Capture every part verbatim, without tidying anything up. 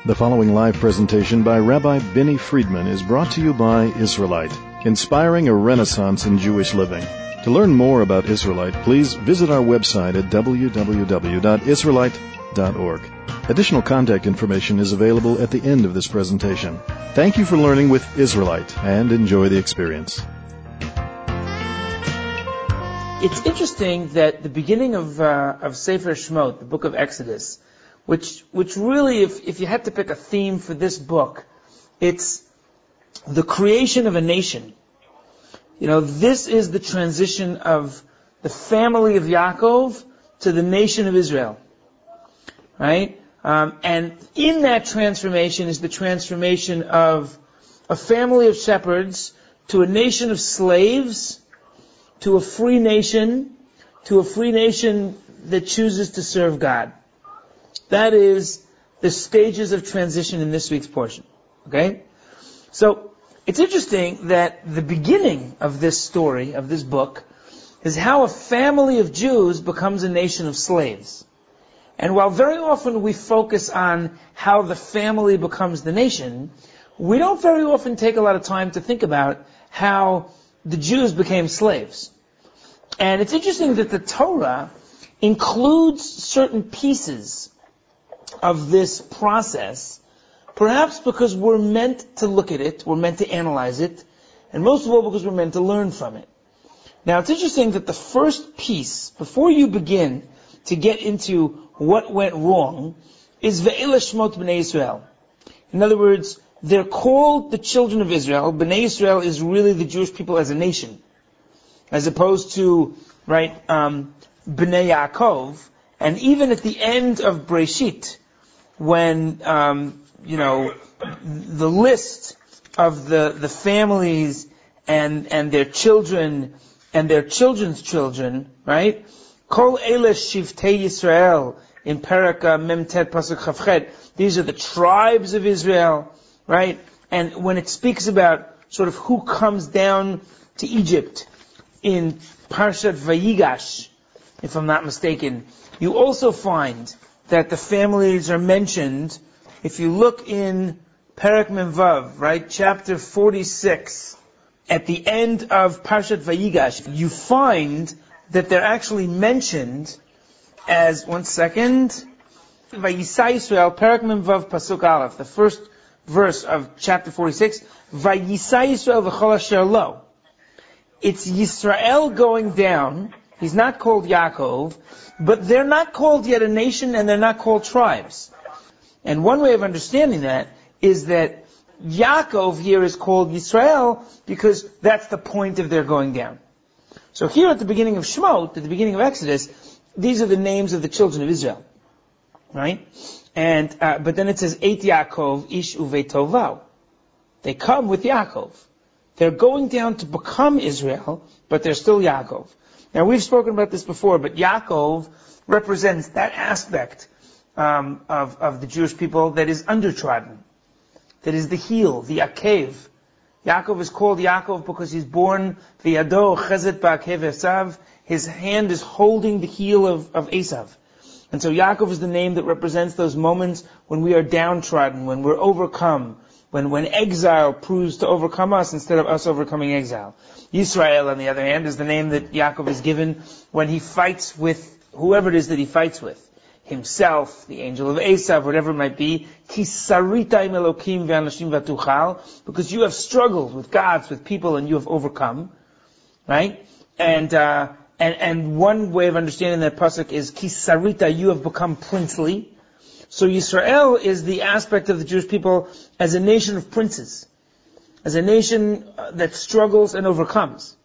The following live presentation by Rabbi Benny Friedman is brought to you by Israelite, inspiring a renaissance in Jewish living. To learn more about Israelite, please visit our website at w w w dot israelite dot org. Additional contact information is available at the end of this presentation. Thank you for learning with Israelite, and enjoy the experience. It's interesting that the beginning of uh, of Sefer Shemot, the book of Exodus, which which really, if, if you had to pick a theme for this book, it's the creation of a nation. You know, this is the transition of the family of Yaakov to the nation of Israel. Right? Um, and in that transformation is the transformation of a family of shepherds to a nation of slaves, to a free nation, to a free nation that chooses to serve God. That is the stages of transition in this week's portion. Okay? So, it's interesting that the beginning of this story, of this book, is how a family of Jews becomes a nation of slaves. And while very often we focus on how the family becomes the nation, we don't very often take a lot of time to think about how the Jews became slaves. And it's interesting that the Torah includes certain pieces of this process, perhaps because we're meant to look at it, we're meant to analyze it, and most of all because we're meant to learn from it. Now it's interesting that the first piece, before you begin to get into what went wrong, is Ve'ela Shmot B'nai Yisrael. In other words, they're called the children of Israel. B'nai Yisrael is really the Jewish people as a nation, as opposed to, right, um, B'nai Yaakov. And even at the end of Breshit, when, um, you know, the list of the, the families and, and their children and their children's children, right? Kol Ele Shivtei Yisrael in Perek Mem Tet Pasuk Chavchet. These are the tribes of Israel, right? And when it speaks about sort of who comes down to Egypt in Parshat Vayigash, if I'm not mistaken, you also find that the families are mentioned. If you look in Perek Mem Vav, right, chapter forty-six, at the end of Parshat Vayigash, you find that they're actually mentioned as, one second, Vayisai Yisrael, Perek Mem Vav Pasuk Aleph, the first verse of chapter forty-six, Vayisai Yisrael v'chol asher lo. It's Yisrael going down. He's not called Yaakov, but they're not called yet a nation and they're not called tribes. And one way of understanding that is that Yaakov here is called Yisrael because that's the point of their going down. So here at the beginning of Shemot, at the beginning of Exodus, these are the names of the children of Israel. Right? And, uh, but then it says, Eit Yaakov ish uvei tovau. They come with Yaakov. They're going down to become Israel, but they're still Yaakov. Now we've spoken about this before, but Yaakov represents that aspect um, of, of the Jewish people that is undertrodden, that is the heel, the akev. Yaakov is called Yaakov because he's born v'yado chezet ba'akev Esav. His hand is holding the heel of, of Esav. And so Yaakov is the name that represents those moments when we are downtrodden, when we're overcome, when, when exile proves to overcome us instead of us overcoming exile. Yisrael, on the other hand, is the name that Yaakov is given when he fights with whoever it is that he fights with. Himself, the angel of Esav, whatever it might be. Ki sarita im Elokim ve'anashim v'tuchal. Because you have struggled with gods, with people, and you have overcome. Right? And, uh, and, and one way of understanding that pasuk is Ki sarita, you have become princely. So Yisrael is the aspect of the Jewish people as a nation of princes. As a nation that struggles and overcomes.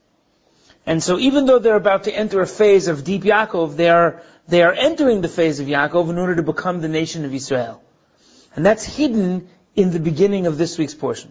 And so even though they're about to enter a phase of deep Yaakov, they are, they are entering the phase of Yaakov in order to become the nation of Israel. And that's hidden in the beginning of this week's portion.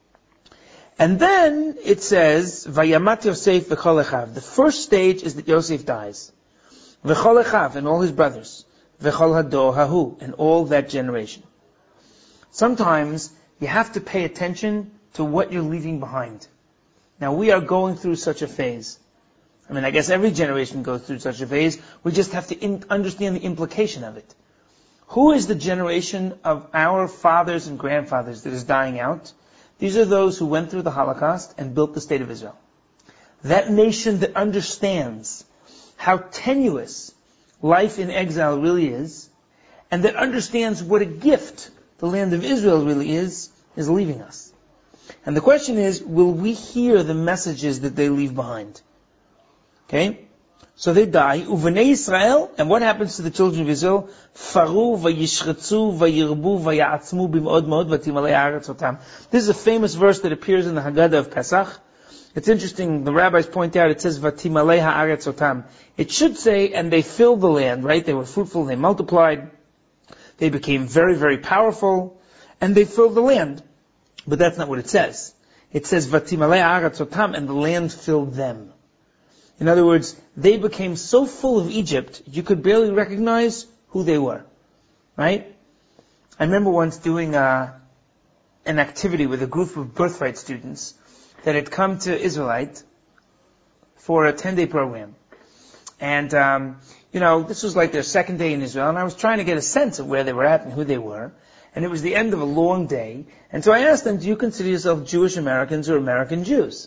And then it says, Vayamat Yosef v'chol echav. The first stage is that Yosef dies. V'chol echav, and all his brothers. V'chol hador hahu, and all that generation. Sometimes you have to pay attention to what you're leaving behind. Now we are going through such a phase. I mean, I guess every generation goes through such a phase. We just have to in- understand the implication of it. Who is the generation of our fathers and grandfathers that is dying out? These are those who went through the Holocaust and built the State of Israel. That nation that understands how tenuous life in exile really is, and that understands what a gift the land of Israel really is, is leaving us. And the question is, will we hear the messages that they leave behind? Okay? So they die. Uvenei Israel, and what happens to the children of Israel? Faru vayishchatzu vayirbu vayatzmu bimod mod vatimalei haaretz otam. This is a famous verse that appears in the Haggadah of Pesach. It's interesting, the rabbis point out, it says vatimalei haaretz otam. It should say, and they filled the land, right? They were fruitful, they multiplied, they became very, very powerful, and they filled the land. But that's not what it says. It says vatimalei haaretz otam, and the land filled them. In other words, they became so full of Egypt, you could barely recognize who they were. Right? I remember once doing a, an activity with a group of birthright students that had come to Israelite for a ten-day program. And, um, you know, this was like their second day in Israel, and I was trying to get a sense of where they were at and who they were. And it was the end of a long day. And so I asked them, do you consider yourself Jewish Americans or American Jews?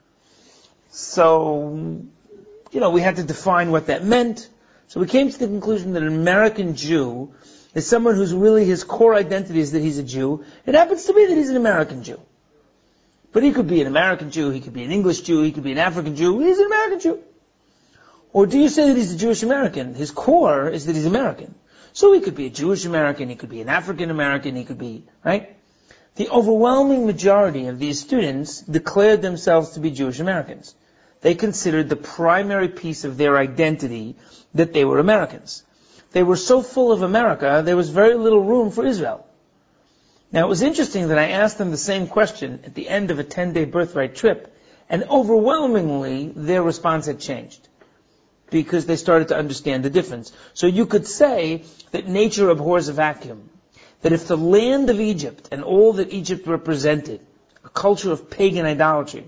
So, you know, we had to define what that meant. So we came to the conclusion that an American Jew is someone who's really, his core identity is that he's a Jew. It happens to be that he's an American Jew. But he could be an American Jew, he could be an English Jew, he could be an African Jew, he's an American Jew. Or do you say that he's a Jewish American? His core is that he's American. So he could be a Jewish American, he could be an African American, he could be, right? The overwhelming majority of these students declared themselves to be Jewish Americans. They considered the primary piece of their identity that they were Americans. They were so full of America, there was very little room for Israel. Now, it was interesting that I asked them the same question at the end of a ten-day birthright trip, and overwhelmingly, their response had changed, because they started to understand the difference. So you could say that nature abhors a vacuum, that if the land of Egypt and all that Egypt represented, a culture of pagan idolatry,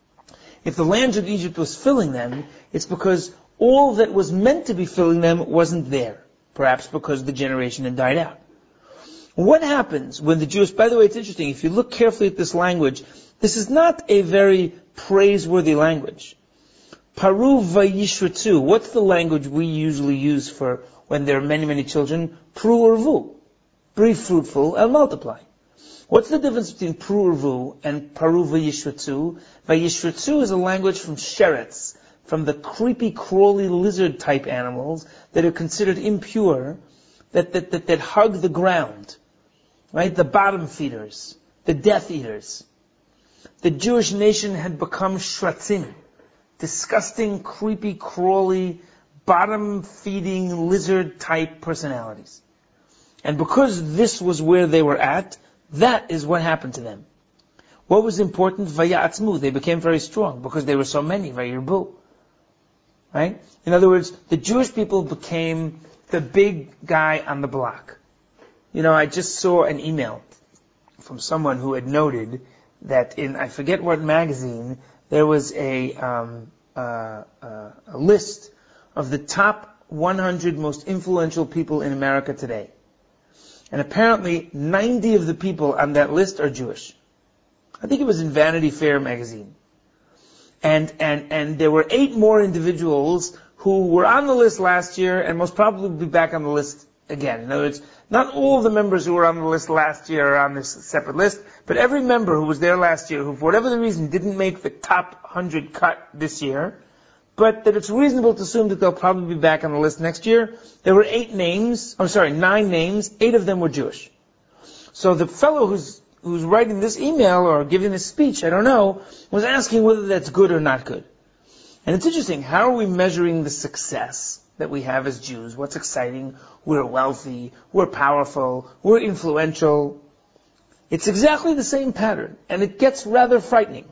if the land of Egypt was filling them, it's because all that was meant to be filling them wasn't there. Perhaps because the generation had died out. What happens when the Jewish, by the way, it's interesting, if you look carefully at this language, this is not a very praiseworthy language. Paru vayishratzu, what's the language we usually use for when there are many, many children? Pru urvu. Be fruitful and multiply. What's the difference between pru urvu and paru vayishratzu? Vayishratzu is a language from sheretz, from the creepy, crawly lizard type animals that are considered impure, that, that, that, that hug the ground. Right? The bottom feeders, the death eaters. The Jewish nation had become shratzim, disgusting, creepy, crawly, bottom-feeding, lizard-type personalities. And because this was where they were at, that is what happened to them. What was important? Vayatzmu. They became very strong because they were so many. Vayirbu. Right? In other words, the Jewish people became the big guy on the block. You know, I just saw an email from someone who had noted that in, I forget what magazine, there was a, um, uh, uh, a list of the top one hundred most influential people in America today. And apparently ninety of the people on that list are Jewish. I think it was in Vanity Fair magazine. And, and, and there were eight more individuals who were on the list last year and most probably will be back on the list again. In other words, not all of the members who were on the list last year are on this separate list, but every member who was there last year, who for whatever the reason didn't make the top one hundred cut this year, but that it's reasonable to assume that they'll probably be back on the list next year. There were eight names, I'm sorry, nine names, eight of them were Jewish. So the fellow who's who's writing this email or giving this speech, I don't know, was asking whether that's good or not good. And it's interesting, how are we measuring the success that we have as Jews? What's exciting? We're wealthy, we're powerful, we're influential. It's exactly the same pattern, and it gets rather frightening.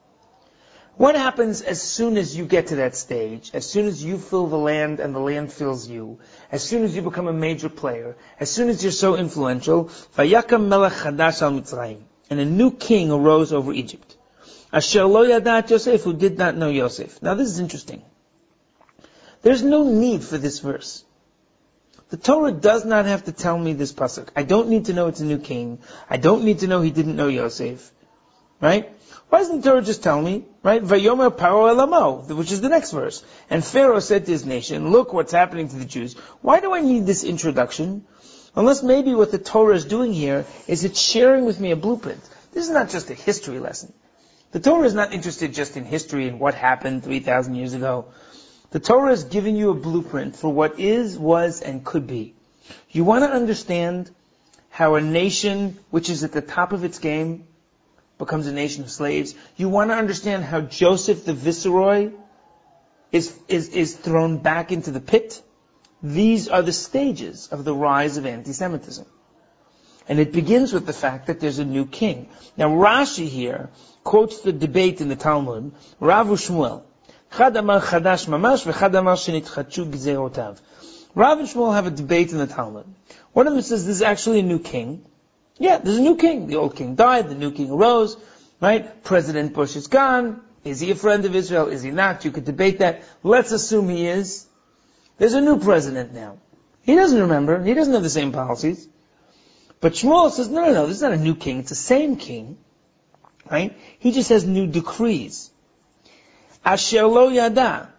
What happens as soon as you get to that stage, as soon as you fill the land and the land fills you, as soon as you become a major player, as soon as you're so influential, Vayakam melech chadash al Mitzrayim, and a new king arose over Egypt. Asher lo yadat Yosef, who did not know Yosef. Now this is interesting. There's no need for this verse. The Torah does not have to tell me this pasuk. I don't need to know it's a new king. I don't need to know he didn't know Yosef. Right? Why doesn't the Torah just tell me? Right? Vayomer Paro Elamo, which is the next verse. And Pharaoh said to his nation, look what's happening to the Jews. Why do I need this introduction? Unless maybe what the Torah is doing here is it's sharing with me a blueprint. This is not just a history lesson. The Torah is not interested just in history and what happened three thousand years ago. The Torah is giving you a blueprint for what is, was, and could be. You want to understand how a nation which is at the top of its game becomes a nation of slaves. You want to understand how Joseph the Viceroy is, is, is thrown back into the pit. These are the stages of the rise of anti-Semitism. And it begins with the fact that there's a new king. Now Rashi here quotes the debate in the Talmud, Rav Shmuel. Chad amar chadash mamash v'chad amar shenitchadshu gzerotav. Rav and Shmuel have a debate in the Talmud. One of them says there's actually a new king. Yeah, there's a new king. The old king died, the new king arose, right? President Bush is gone. Is he a friend of Israel? Is he not? You could debate that. Let's assume he is. There's a new president now. He doesn't remember. He doesn't have the same policies. But Shmuel says, no, no, no, this is not a new king. It's the same king, right? He just has new decrees. Asher lo yada.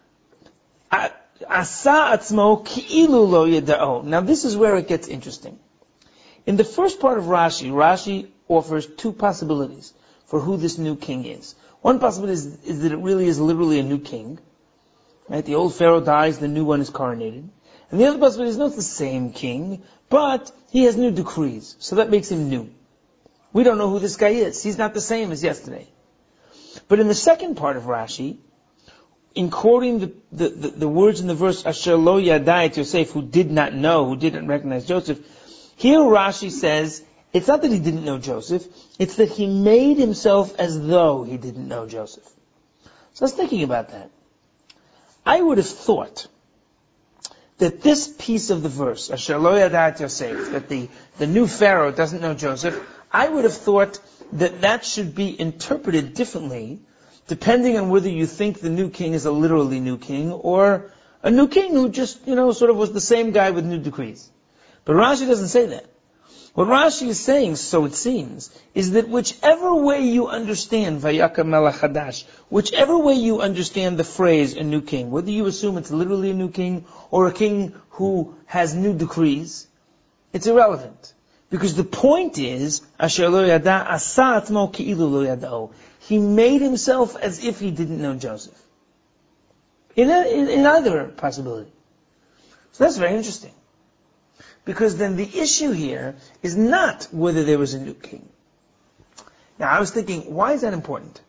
Asa atzmo ki'ilu lo yada'o. Now this is where it gets interesting. In the first part of Rashi, Rashi offers two possibilities for who this new king is. One possibility is, is that it really is literally a new king. Right? The old Pharaoh dies, the new one is coronated. And the other possibility is not the same king, but he has new decrees. So that makes him new. We don't know who this guy is. He's not the same as yesterday. But in the second part of Rashi, in quoting the, the, the, the words in the verse, Asher lo yada et Yosef, who did not know, who didn't recognize Joseph, here Rashi says, it's not that he didn't know Joseph, it's that he made himself as though he didn't know Joseph. So I was thinking about that. I would have thought that this piece of the verse, Asher lo yada et Yosef, that the, the new Pharaoh doesn't know Joseph, I would have thought that that should be interpreted differently, depending on whether you think the new king is a literally new king, or a new king who just, you know, sort of was the same guy with new decrees. But Rashi doesn't say that. What Rashi is saying, so it seems, is that whichever way you understand Vayakam Melech Hadash, whichever way you understand the phrase a new king, whether you assume it's literally a new king or a king who has new decrees, it's irrelevant. Because the point is, Asher lo yada asa atmo ki'ilu lo yada'o. He made himself as if he didn't know Joseph. In, a, in, in either possibility. So that's very interesting. Because then the issue here is not whether there was a new king. Now I was thinking, why is that important?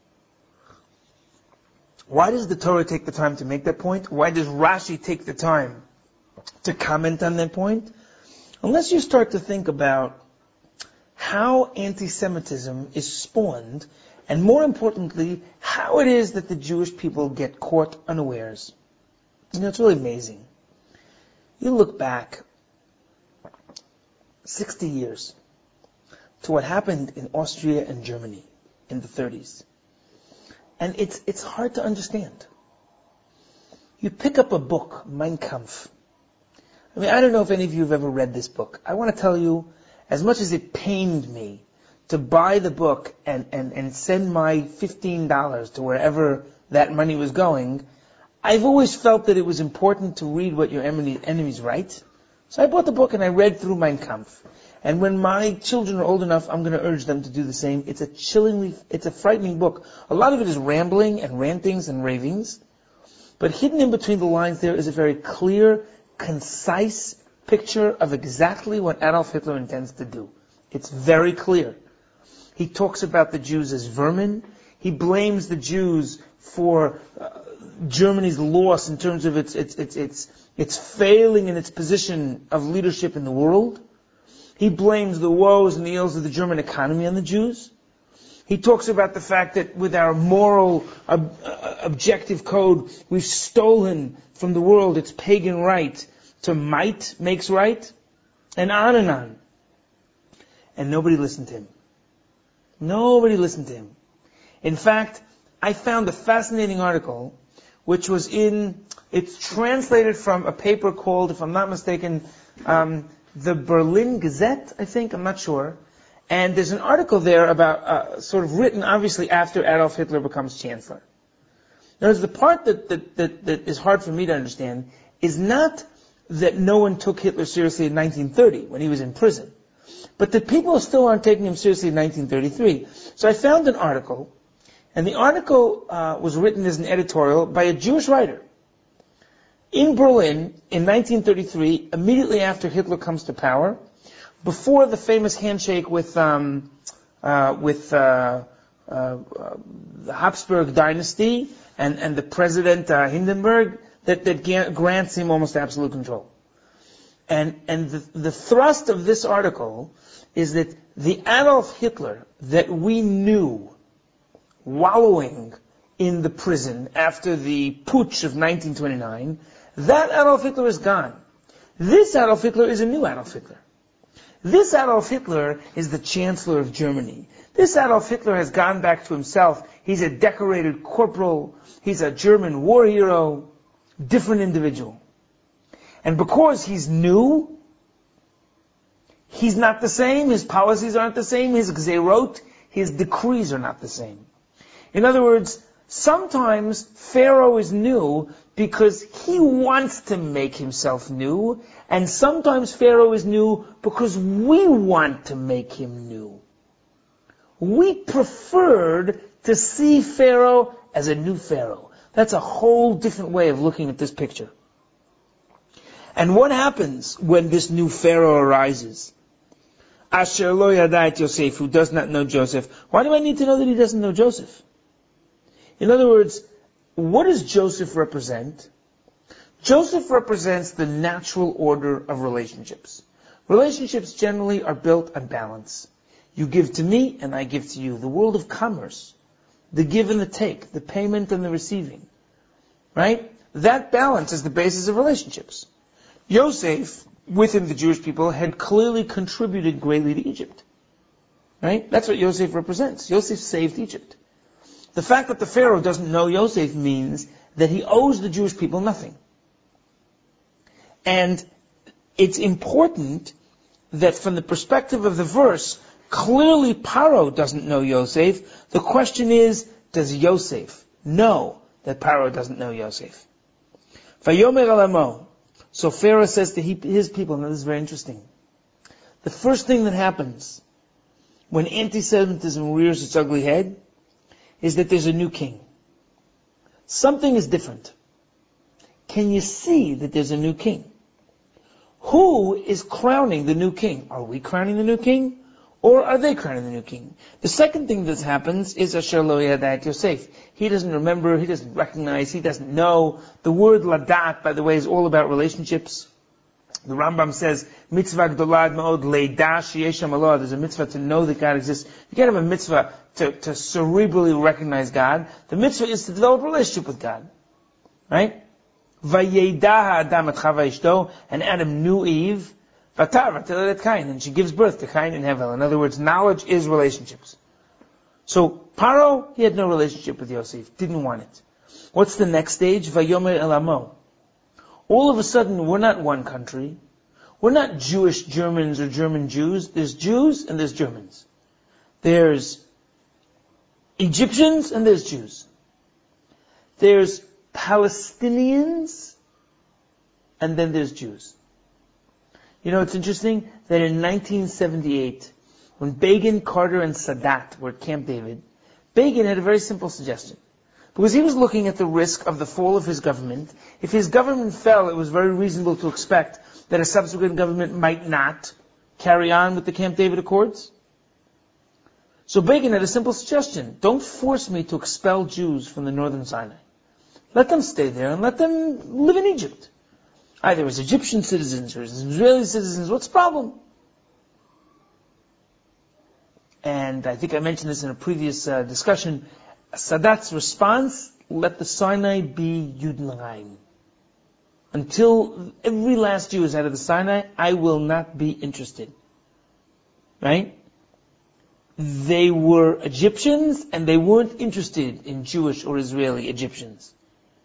Why does the Torah take the time to make that point? Why does Rashi take the time to comment on that point? Unless you start to think about how anti-Semitism is spawned, and more importantly, how it is that the Jewish people get caught unawares. You know, it's really amazing. You look back sixty years to what happened in Austria and Germany in the thirties. And it's it's hard to understand. You pick up a book, Mein Kampf. I mean, I don't know if any of you have ever read this book. I want to tell you, as much as it pained me to buy the book and, and, and send my fifteen dollars to wherever that money was going, I've always felt that it was important to read what your enemy, enemies write. So I bought the book and I read through Mein Kampf. And when my children are old enough, I'm going to urge them to do the same. It's a chillingly, it's a frightening book. A lot of it is rambling and rantings and ravings. But hidden in between the lines there is a very clear, concise picture of exactly what Adolf Hitler intends to do. It's very clear. He talks about the Jews as vermin. He blames the Jews for uh, Germany's loss in terms of its, its, its, its, its failing in its position of leadership in the world. He blames the woes and the ills of the German economy on the Jews. He talks about the fact that with our moral ob- uh, objective code, we've stolen from the world its pagan right to might makes right, and on and on. And nobody listened to him. Nobody listened to him. In fact, I found a fascinating article which was in, it's translated from a paper called, if I'm not mistaken, um, the Berlin Gazette, I think, I'm not sure. And there's an article there about, uh, sort of written obviously after Adolf Hitler becomes chancellor. Now, the part that, that, that, that is hard for me to understand is not that no one took Hitler seriously in nineteen thirty when he was in prison, but that people still aren't taking him seriously in nineteen thirty-three. So I found an article, and the article uh, was written as an editorial by a Jewish writer. In Berlin, in nineteen thirty-three, immediately after Hitler comes to power, before the famous handshake with um, uh, with uh, uh, uh, the Habsburg dynasty and, and the president uh, Hindenburg, that, that grants him almost absolute control. And and the, the thrust of this article is that the Adolf Hitler that we knew wallowing in the prison after the putsch of nineteen twenty-nine, that Adolf Hitler is gone. This Adolf Hitler is a new Adolf Hitler. This Adolf Hitler is the Chancellor of Germany. This Adolf Hitler has gone back to himself. He's a decorated corporal. He's a German war hero. Different individual. And because he's new, he's not the same. His policies aren't the same. His gzerot, his decrees are not the same. In other words, sometimes Pharaoh is new because he wants to make himself new, and sometimes Pharaoh is new because we want to make him new. We preferred to see Pharaoh as a new Pharaoh. That's a whole different way of looking at this picture. And what happens when this new Pharaoh arises? Asher lo yada et Yosef, who does not know Joseph. Why do I need to know that he doesn't know Joseph? In other words, what does Joseph represent? Joseph represents the natural order of relationships. Relationships generally are built on balance. You give to me and I give to you. The world of commerce. The give and the take. The payment and the receiving. Right? That balance is the basis of relationships. Yosef, within the Jewish people, had clearly contributed greatly to Egypt. Right? That's what Yosef represents. Yosef saved Egypt. The fact that the Pharaoh doesn't know Yosef means that he owes the Jewish people nothing. And it's important that from the perspective of the verse, clearly Paro doesn't know Yosef. The question is, does Yosef know that Paro doesn't know Yosef? Vayomer alamo. So Pharaoh says to his people, now this is very interesting. The first thing that happens when anti-Semitism rears its ugly head is that there's a new king. Something is different. Can you see that there's a new king? Who is crowning the new king? Are we crowning the new king? Or are they crowning the new king? The second thing that happens is Asher lo yada et Yosef. He doesn't remember, he doesn't recognize, he doesn't know. The word ladat, by the way, is all about relationships. The Rambam says, mitzvah gdolad ma'od leida sheyesh Allah. There's a mitzvah to know that God exists. You can't have a mitzvah to, to cerebrally recognize God. The mitzvah is to develop a relationship with God. Right? Vayedah Adam et Chava ishto, and Adam knew Eve, vatar v'tiledet Cain, and she gives birth to Cain and Hevel. In other words, knowledge is relationships. So, Paro, he had no relationship with Yosef, didn't want it. What's the next stage? Vayomer elamo. All of a sudden, we're not one country. We're not Jewish Germans or German Jews. There's Jews and there's Germans. There's Egyptians and there's Jews. There's Palestinians and then there's Jews. You know, it's interesting that in nineteen seventy-eight, when Begin, Carter, and Sadat were at Camp David, Begin had a very simple suggestion. Because he was looking at the risk of the fall of his government. If his government fell, it was very reasonable to expect that a subsequent government might not carry on with the Camp David Accords. So Begin had a simple suggestion. Don't force me to expel Jews from the northern Sinai. Let them stay there and let them live in Egypt. Either as Egyptian citizens or as Israeli citizens. What's the problem? And I think I mentioned this in a previous uh, discussion. Sadat's response, let the Sinai be Yudin. Until every last Jew is out of the Sinai, I will not be interested. Right? They were Egyptians and they weren't interested in Jewish or Israeli Egyptians.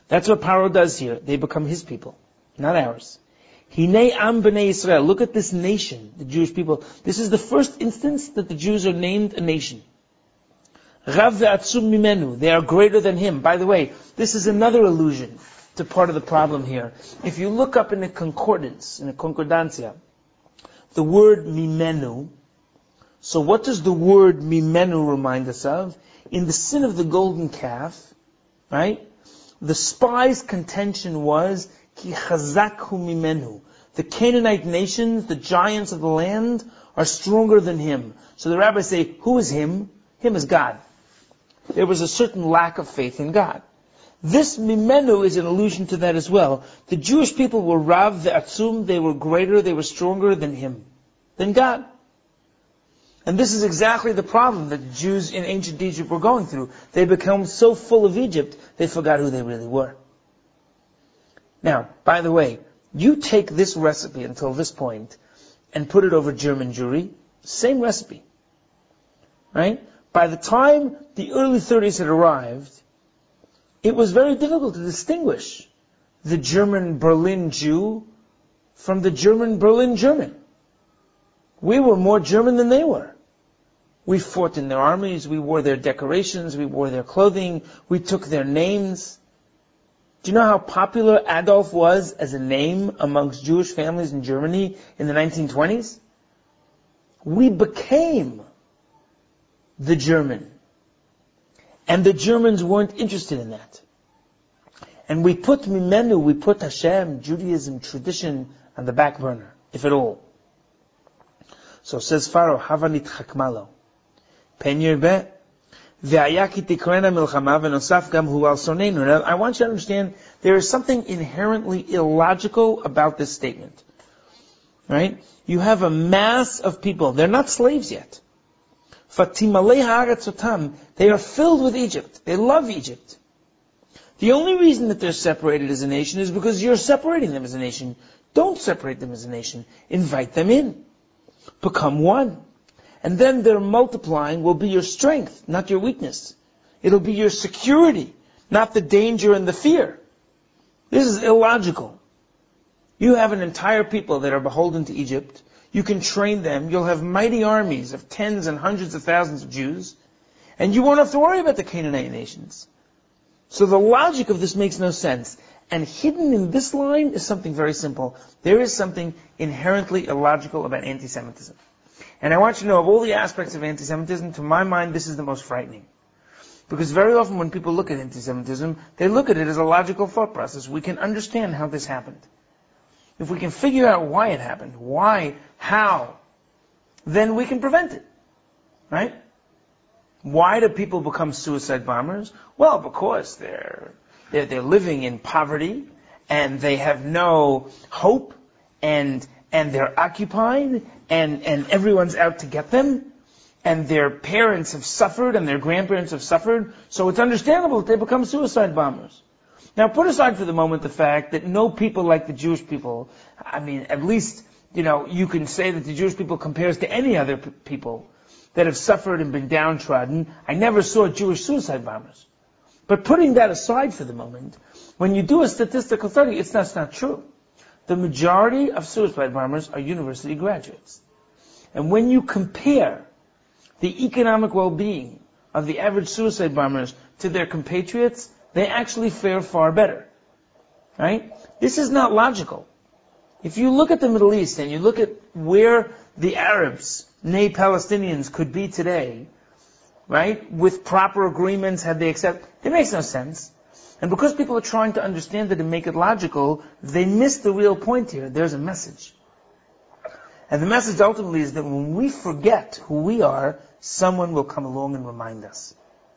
That's what Paro does here. They become his people, not ours. Hinei am b'nei Israel. Look at this nation, the Jewish people. This is the first instance that the Jews are named a nation. Rav ve'atzum mimenu. They are greater than him. By the way, this is another allusion to part of the problem here. If you look up in a concordance, in a concordancia, the word mimenu, so what does the word mimenu remind us of? In the sin of the golden calf, right? The spies' contention was, ki chazakhu mimenu. The Canaanite nations, the giants of the land, are stronger than him. So the rabbis say, who is him? Him is God. There was a certain lack of faith in God. This mimenu is an allusion to that as well. The Jewish people were Rav ve'atzum, they were greater, they were stronger than him, than God. And this is exactly the problem that the Jews in ancient Egypt were going through. They become so full of Egypt, they forgot who they really were. Now, by the way, you take this recipe until this point and put it over German Jewry, same recipe. Right? By the time the early thirties had arrived, it was very difficult to distinguish the German Berlin Jew from the German Berlin German. We were more German than they were. We fought in their armies, we wore their decorations, we wore their clothing, we took their names. Do you know how popular Adolf was as a name amongst Jewish families in Germany in the nineteen twenties? We became the German. And the Germans weren't interested in that. And we put Mimenu, we put Hashem, Judaism, tradition on the back burner, if at all. So says Pharaoh, Havanit Chakmalo. Pen Yirbe. Now, I want you to understand, there is something inherently illogical about this statement. Right? You have a mass of people, they're not slaves yet. They are filled with Egypt. They love Egypt. The only reason that they're separated as a nation is because you're separating them as a nation. Don't separate them as a nation. Invite them in. Become one. And then their multiplying will be your strength, not your weakness. It'll be your security, not the danger and the fear. This is illogical. You have an entire people that are beholden to Egypt. You can train them. You'll have mighty armies of tens and hundreds of thousands of Jews. And you won't have to worry about the Canaanite nations. So the logic of this makes no sense. And hidden in this line is something very simple. There is something inherently illogical about anti-Semitism. And I want you to know, of all the aspects of anti-Semitism, to my mind, this is the most frightening. Because very often when people look at anti-Semitism, they look at it as a logical thought process. We can understand how this happened. If we can figure out why it happened, why, how, then we can prevent it. Right? Why do people become suicide bombers? Well, because they're, they're, they're living in poverty, and they have no hope, and, and they're occupied, and, and everyone's out to get them, and their parents have suffered, and their grandparents have suffered, so it's understandable that they become suicide bombers. Now, put aside for the moment the fact that no people like the Jewish people, I mean, at least, you know, you can say that the Jewish people compares to any other p- people that have suffered and been downtrodden. I never saw Jewish suicide bombers. But putting that aside for the moment, when you do a statistical study, it's not, it's not true. The majority of suicide bombers are university graduates. And when you compare the economic well-being of the average suicide bombers to their compatriots, they actually fare far better. Right? This is not logical. If you look at the Middle East and you look at where the Arabs, nay Palestinians, could be today, right, with proper agreements, had they accept, it makes no sense. And because people are trying to understand it and make it logical, they miss the real point here. There's a message. And the message ultimately is that when we forget who we are, someone will come along and remind us.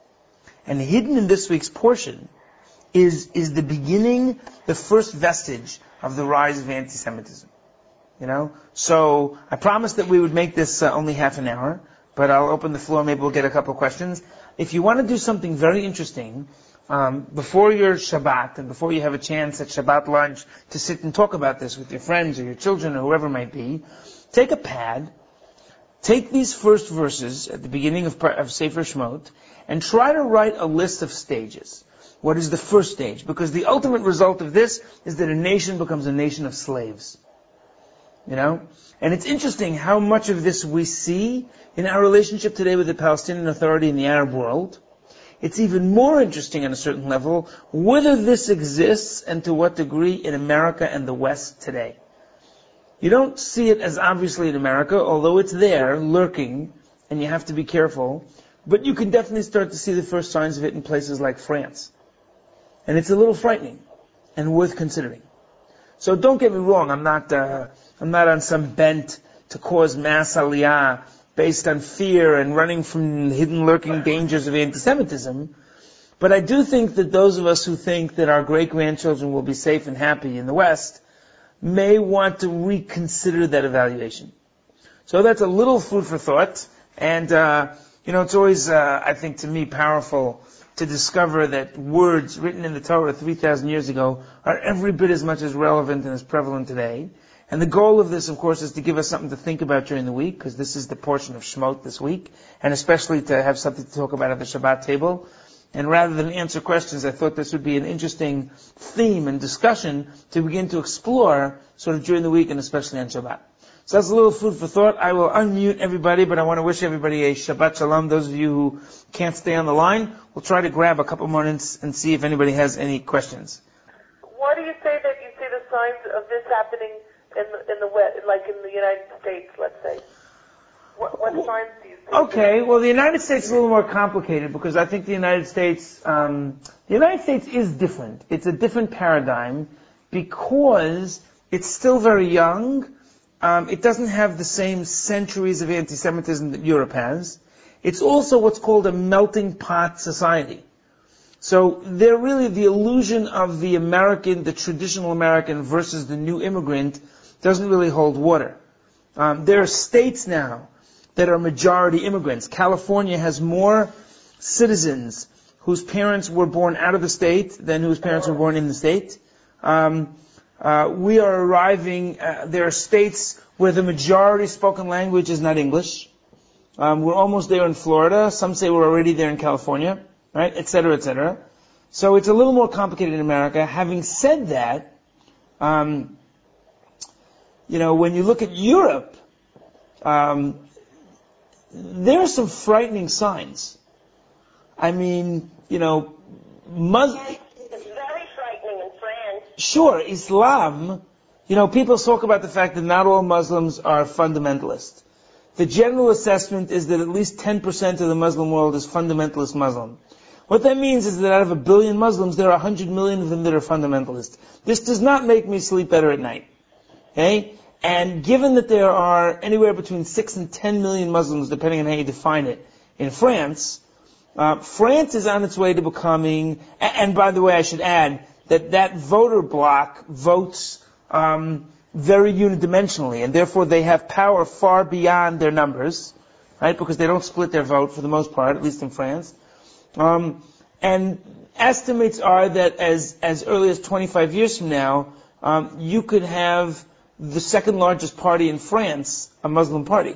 And hidden in this week's portion is, is the beginning, the first vestige of the rise of anti-Semitism. You know? So, I promised that we would make this uh, only half an hour, but I'll open the floor, maybe we'll get a couple of questions. If you want to do something very interesting, um, before your Shabbat, and before you have a chance at Shabbat lunch to sit and talk about this with your friends or your children or whoever it might be, take a pad, take these first verses at the beginning of, of Sefer Shemot, and try to write a list of stages. What is the first stage? Because the ultimate result of this is that a nation becomes a nation of slaves. You know? And it's interesting how much of this we see in our relationship today with the Palestinian Authority in the Arab world. It's even more interesting on a certain level whether this exists and to what degree in America and the West today. You don't see it as obviously in America, although it's there, lurking, and you have to be careful. But you can definitely start to see the first signs of it in places like France. And it's a little frightening and worth considering. So don't get me wrong, I'm not, uh, I'm not on some bent to cause mass aliyah based on fear and running from hidden lurking dangers of anti-Semitism. But I do think that those of us who think that our great-grandchildren will be safe and happy in the West may want to reconsider that evaluation. So that's a little food for thought. And, uh, you know, it's always, uh, I think, to me, powerful to discover that words written in the Torah three thousand years ago are every bit as much as relevant and as prevalent today. And the goal of this, of course, is to give us something to think about during the week, because this is the portion of Shemot this week, and especially to have something to talk about at the Shabbat table. And rather than answer questions, I thought this would be an interesting theme and discussion to begin to explore sort of during the week and especially on Shabbat. So that's a little food for thought. I will unmute everybody, but I want to wish everybody a Shabbat Shalom. Those of you who can't stay on the line, we'll try to grab a couple more minutes and see if anybody has any questions. Why do you say that you see the signs of this happening in the, in the West, like in the United States, let's say? What, what signs do you see? Okay, well, the United States is a little more complicated because I think the United States, um, the United States is different. It's a different paradigm because it's still very young. Um, it doesn't have the same centuries of anti-Semitism that Europe has. It's also what's called a melting pot society. So they're really the illusion of the American, the traditional American versus the new immigrant doesn't really hold water. Um, there are states now that are majority immigrants. California has more citizens whose parents were born out of the state than whose parents were born in the state. Um, uh, we are arriving, uh, there are states where the majority spoken language is not English. Um, we're almost there in Florida. Some say we're already there in California, right, et cetera, et cetera. So it's a little more complicated in America. Having said that, um, you know, when you look at Europe, um, there are some frightening signs. I mean, you know, Muslim. It's very frightening in France. Sure, Islam, you know, people talk about the fact that not all Muslims are fundamentalist. The general assessment is that at least ten percent of the Muslim world is fundamentalist Muslim. What that means is that out of a billion Muslims, there are one hundred million of them that are fundamentalist. This does not make me sleep better at night. Okay? And given that there are anywhere between six and ten million Muslims, depending on how you define it, in France, uh, France is on its way to becoming, and, and by the way, I should add that that voter bloc votes um, very unidimensionally, and therefore they have power far beyond their numbers, right? Because they don't split their vote for the most part, at least in France. Um, and estimates are that as as early as twenty-five years from now, um, you could have the second largest party in France a Muslim party,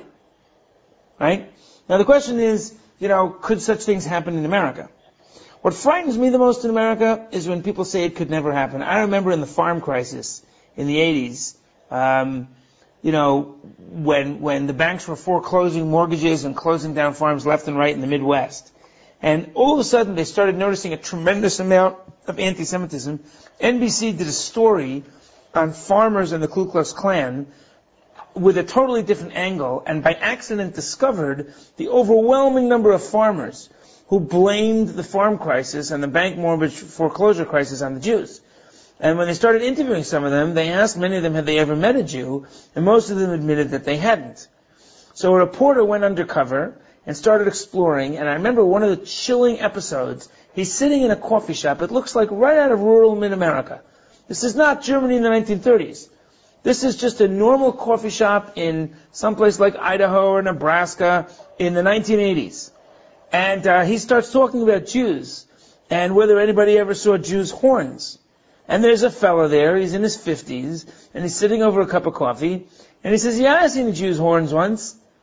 right? Now the question is, you know, could such things happen in America? What frightens me the most in America is when people say it could never happen. I remember in the farm crisis in the eighties, um, you know, when when the banks were foreclosing mortgages and closing down farms left and right in the Midwest. And all of a sudden, they started noticing a tremendous amount of anti-Semitism. N B C did a story on farmers and the Ku Klux Klan with a totally different angle, and by accident discovered the overwhelming number of farmers who blamed the farm crisis and the bank mortgage foreclosure crisis on the Jews. And when they started interviewing some of them, they asked many of them had they ever met a Jew, and most of them admitted that they hadn't. So a reporter went undercover and started exploring, and I remember one of the chilling episodes, he's sitting in a coffee shop, it looks like right out of rural mid-America. This is not Germany in the nineteen thirties. This is just a normal coffee shop in someplace like Idaho or Nebraska in the nineteen eighties. And uh, he starts talking about Jews, and whether anybody ever saw Jews' horns. And there's a fellow there, he's in his fifties, and he's sitting over a cup of coffee, and he says, yeah, I've seen a Jew's horns once.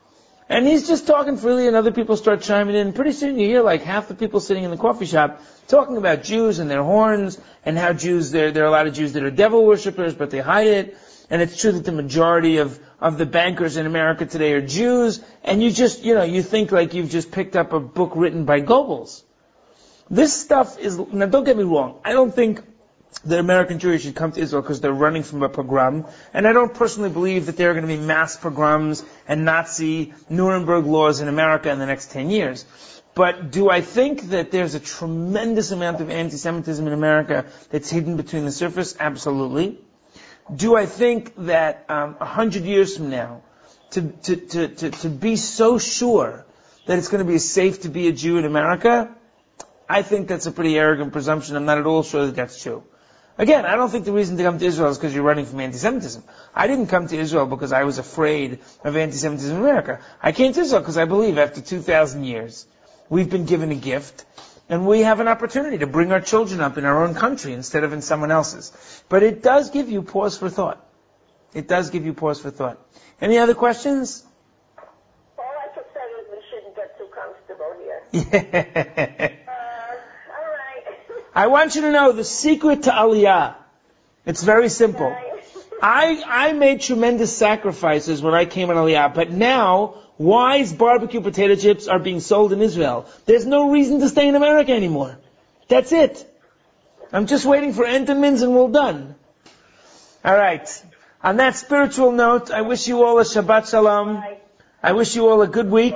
And he's just talking freely, and other people start chiming in. Pretty soon you hear like half the people sitting in the coffee shop talking about Jews and their horns, and how Jews, there, there are a lot of Jews that are devil worshippers, but they hide it. And it's true that the majority of, of the bankers in America today are Jews. And you just, you know, you think like you've just picked up a book written by Goebbels. This stuff is, now don't get me wrong, I don't think that American Jews should come to Israel because they're running from a pogrom. And I don't personally believe that there are going to be mass pogroms and Nazi Nuremberg laws in America in the next ten years. But do I think that there's a tremendous amount of anti-Semitism in America that's hidden between the surface? Absolutely. Do I think that um, a hundred years from now, to, to, to, to, to be so sure that it's going to be safe to be a Jew in America? I think that's a pretty arrogant presumption. I'm not at all sure that that's true. Again, I don't think the reason to come to Israel is because you're running from anti-Semitism. I didn't come to Israel because I was afraid of anti-Semitism in America. I came to Israel because I believe after two thousand years, we've been given a gift, and we have an opportunity to bring our children up in our own country instead of in someone else's. But it does give you pause for thought. It does give you pause for thought. Any other questions? All I can say is we shouldn't get too comfortable here. Yeah. Uh, all right. I want you to know the secret to Aliyah. It's very simple. I, I made tremendous sacrifices when I came on Aliyah, but now Wise barbecue potato chips are being sold in Israel. There's no reason to stay in America anymore. That's it. I'm just waiting for Entenmann's and we're done. All right. On that spiritual note, I wish you all a Shabbat Shalom. I wish you all a good week.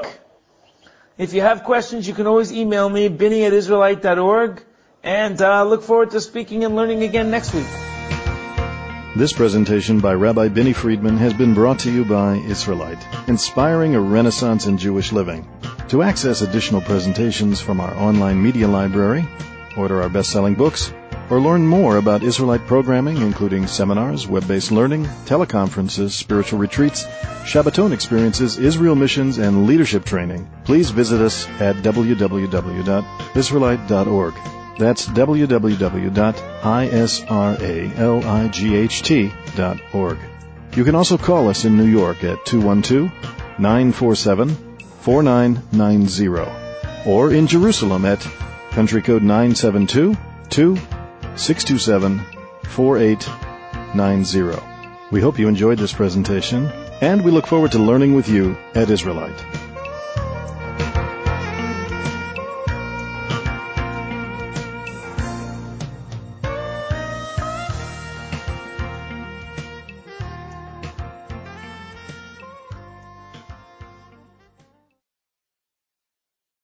If you have questions, you can always email me, binny at israelite dot org. And uh, look forward to speaking and learning again next week. This presentation by Rabbi Binny Friedman has been brought to you by Israelite, inspiring a renaissance in Jewish living. To access additional presentations from our online media library, order our best-selling books, or learn more about Israelite programming, including seminars, web-based learning, teleconferences, spiritual retreats, Shabbaton experiences, Israel missions, and leadership training, please visit us at w w w dot israelite dot org. That's w w w dot israelight dot org. You can also call us in New York at two one two, nine four seven, four nine nine zero or in Jerusalem at country code nine seven two, two six two seven, four eight nine zero. We hope you enjoyed this presentation, and we look forward to learning with you at Israelite.